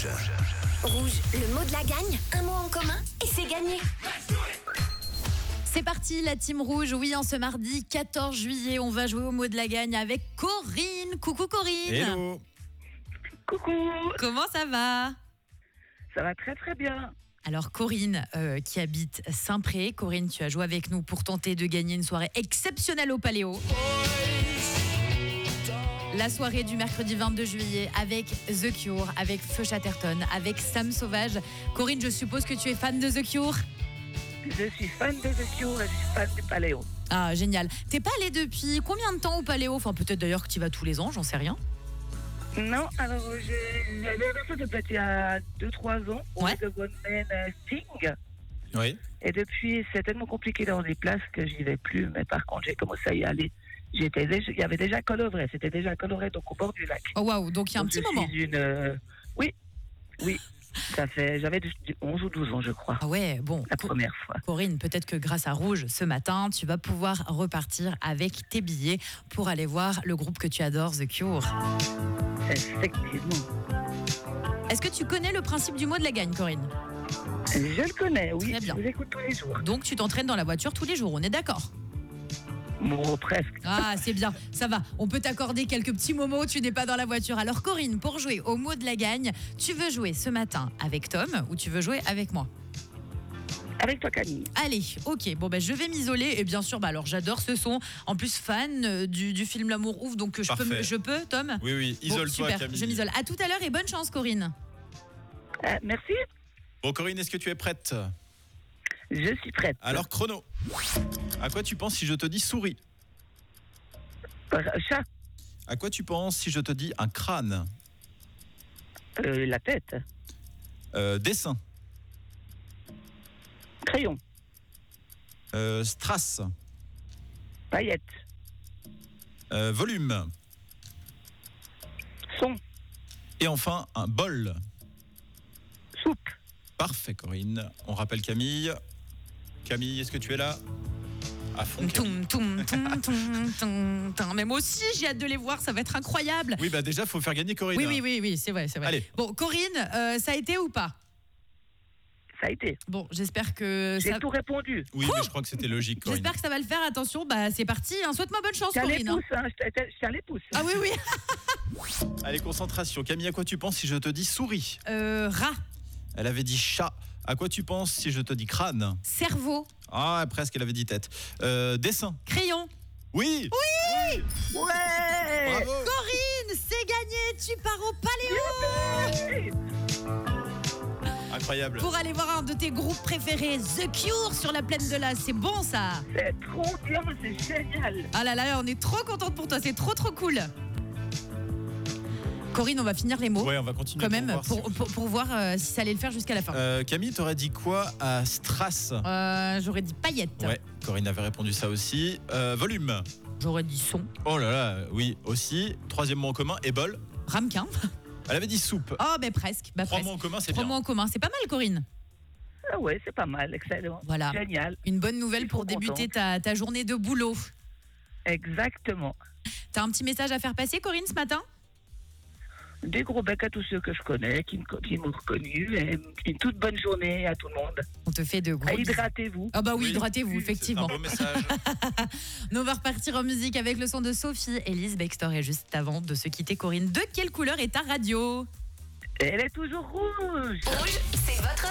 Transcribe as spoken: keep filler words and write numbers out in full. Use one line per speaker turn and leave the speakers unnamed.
Rouge.
Rouge, le mot de la gagne, un mot en commun et c'est gagné.
C'est parti, la team rouge. Oui, en ce mardi quatorze juillet, on va jouer au mot de la gagne avec Corinne. Coucou Corinne.
Hello.
Coucou,
Comment ça va?
ça va très très bien.
Alors Corinne, euh, qui habite Saint-Pré. Corinne, tu as joué avec nous pour tenter de gagner une soirée exceptionnelle au Paléo. La soirée du mercredi vingt-deux juillet avec The Cure, avec Feu Chatterton, avec Sam Sauvage. Corinne, je suppose que tu es fan de The Cure?
Je suis fan de The Cure et je suis fan du Paléo.
Ah, génial. T'es pas allé depuis combien de temps au Paléo? Enfin, peut-être d'ailleurs que tu y vas tous les ans, j'en sais rien.
Non, alors j'ai la dernière fois, ça peut être il y a deux trois ans, au
Ouais.
The One Man euh, Sting.
Oui.
Et depuis, c'est tellement compliqué dans les places que j'y vais plus. Mais par contre, j'ai commencé à y aller. J'étais déjà, il y avait déjà Coloré, c'était déjà Coloré, donc au bord du lac.
Oh waouh, donc il y a un
Donc,
petit
je
moment.
suis une, euh, oui, oui. Ça fait, j'avais du- du onze ou douze ans, je crois,
Ah ouais, bon.
la
Co-
première fois.
Corinne, peut-être que grâce à Rouge, ce matin, tu vas pouvoir repartir avec tes billets pour aller voir le groupe que tu adores, The Cure.
Effectivement.
Est-ce que tu connais le principe du mot de la gagne, Corinne?
Je le connais, oui.
Très bien.
Je vous écoute tous les jours.
Donc tu t'entraînes dans la voiture tous les jours, on est d'accord?
Bon, presque.
Ah, c'est bien, ça va. On peut t'accorder quelques petits moments où tu n'es pas dans la voiture. Alors Corinne, pour jouer au mot de la gagne, tu veux jouer ce matin avec Tom ou tu veux jouer avec moi?
Avec toi, Camille.
Allez, ok, bon ben je vais m'isoler et bien sûr, bah alors j'adore ce son. En plus fan euh, du, du film L'amour ouf, donc je peux,
Parfait.
me- je peux, Tom?
Oui, oui,
Bon,
isole-toi,
super,
Camille.
je m'isole. À tout à l'heure et bonne chance, Corinne.
Euh, merci.
Bon, Corinne, est-ce que tu es prête?
Je suis prête.
Alors, chrono. À quoi tu penses si je te dis souris?
Euh, Chat,
À quoi tu penses si je te dis un crâne?
euh, la tête,
Euh, dessin.
crayon,
Euh, strass.
paillette,
Euh, volume.
son,
Et enfin, un bol.
soupe.
Parfait, Corinne. On rappelle Camille. Camille, est-ce que tu es là? À fond, Camille.
Toum, toum, toum, toum, toum, toum. Mais moi aussi, j'ai hâte de les voir, ça va être incroyable.
Oui, bah déjà, faut faire gagner Corinne.
Oui, oui, oui, oui, c'est vrai, c'est vrai.
Allez.
Bon, Corinne, euh, ça a été ou pas?
Ça a été.
Bon, j'espère que
J'ai
ça...
tout répondu.
Oui, mais je crois que c'était logique, Corinne.
J'espère que ça va le faire. Attention, bah c'est parti. Hein. Souhaite-moi bonne chance,
Tiens les
Corinne. hein.
pouces, hein. Je tiens- je tiens les pouces.
Ah oui, oui.
Allez, concentration. Camille, à quoi tu penses si je te dis souris?
Euh, rat,
Elle avait dit chat. À quoi tu penses si je te dis crâne?
cerveau,
Ah, presque, elle avait dit tête. Euh, dessin.
crayon.
Oui.
Ouais.
Bravo.
Corinne, c'est gagné. Tu pars au Paléo
Incroyable.
pour aller voir un de tes groupes préférés, The Cure, sur la plaine de l'As. C'est bon, ça.
C'est trop bien, c'est génial.
Ah là là, on est trop contente pour toi. C'est trop, trop cool. Corinne, on va finir les mots.
Ouais, on va continuer
Quand même,
voir
pour,
si-
pour, pour voir euh, si ça allait le faire jusqu'à la fin.
Euh, Camille, t'aurais dit quoi à strass?
Euh, J'aurais dit paillettes.
Ouais, Corinne avait répondu ça aussi. Euh, volume.
J'aurais dit son.
Oh là là, oui, aussi. Troisième mot en commun, et bol.
Ramequin.
Elle avait dit soupe.
Oh, ben presque. Bah,
Trois
presque.
mots en commun, c'est
Trois
bien.
mots en commun. C'est pas mal, Corinne.
Ah ouais, c'est pas mal, excellent.
Voilà.
Génial.
Une bonne nouvelle
Je suis
pour
trop
débuter
contente.
ta, ta journée de boulot.
Exactement.
T'as un petit message à faire passer, Corinne, ce matin?
Des gros becs à tous ceux que je connais, qui, me- qui m'ont reconnu. Et une toute bonne journée à tout le monde.
On te fait de gros
Ah,
bisous.
hydratez-vous.
Ah bah oui,
Oui.
hydratez-vous,
C'est
effectivement.
un beau message.
Nous, on va repartir en musique avec le son de Sophie, Elise Bextor. Et juste avant de se quitter, Corinne, de quelle couleur est ta radio?
Elle est toujours rouge.
Rouge, c'est votre